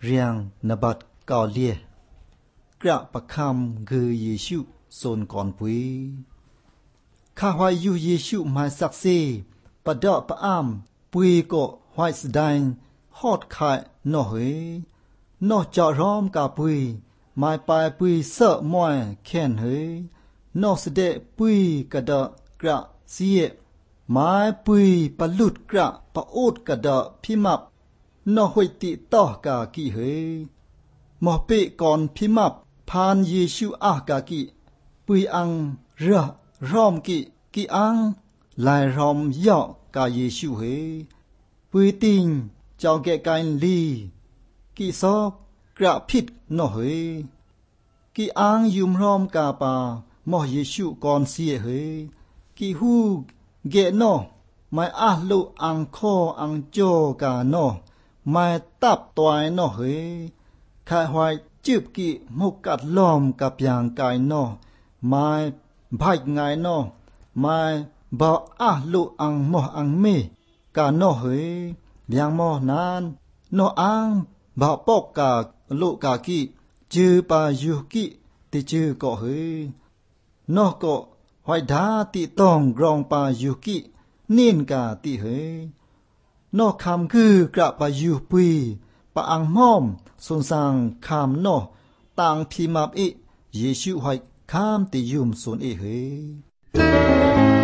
เรียงนบัดเก่าเลียกระประคำคือเยซูโซนก่อนปุยข้าหอยอยู่เยซูมาสักเซปะดอกปะอ้ามปุยก็หอยสดายฮอดขายนอเฮนอจอร้อมกาปุยไม้ปลายปุยเสอะมอยแค้นเฮนอสเดปุยกระดกระเสียไม้ปุยปะลุดกระปะโอดกระดพิมับนอหวยติต่อกากิเฮหมอเปก่อนพิมับพานเยซูอากากิปุยอังระร้อมกิอังลายรอมยอกกาเยซูเฮปุยติงเจ้าแก่กันลีกิซอกกระพิดนอเฮกิอังยุมรอมกาปาหมอเยซูก่อนเสียเฮกิฮูเกนอไม่อาลุอังคออังโจกานอไม่ตับตวยนอเฮขายหอยจืบกิมุกกัดล้อมกับอย่างกายนอไม่ใบไงนอไม่บ่อาลุอังหมออังเมกานอเฮอย่างหมอนานนออังบ่ปอกกาลุกากิจือปายุกิติจือก็เฮนอก็หอยดาติต้องกรองปายุกินินกาติเฮนอคำคือกระปายุปุยปะอังม่อมสนสางคำนอต่างพิมาบอิเยซูหอยคำติยุมสนเอเฮ